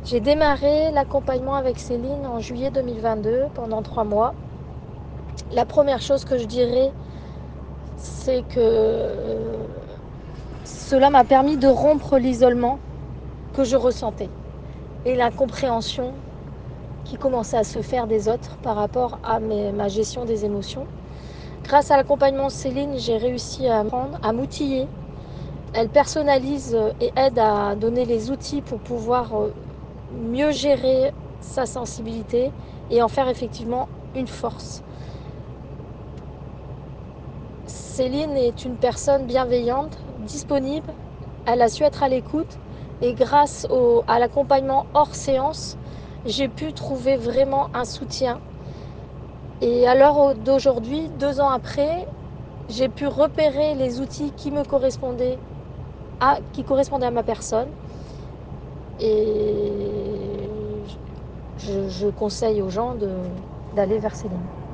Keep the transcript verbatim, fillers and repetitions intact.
J'ai démarré l'accompagnement avec Céline en juillet deux mille vingt-deux pendant trois mois. La première chose que je dirais, c'est que euh, cela m'a permis de rompre l'isolement que je ressentais et l'incompréhension qui commençait à se faire des autres par rapport à mes- ma gestion des émotions. Grâce à l'accompagnement de Céline, j'ai réussi à apprendre, à m'outiller. Elle personnalise et aide à donner les outils pour pouvoir euh, mieux gérer sa sensibilité et en faire effectivement une force. Céline est une personne bienveillante, disponible, elle a su être à l'écoute et grâce au, à l'accompagnement hors séance, j'ai pu trouver vraiment un soutien. Et à l'heure d'aujourd'hui, deux ans après, j'ai pu repérer les outils qui me correspondaient à, qui correspondaient à ma personne. Et je, je conseille aux gens de, d'aller vers Céline.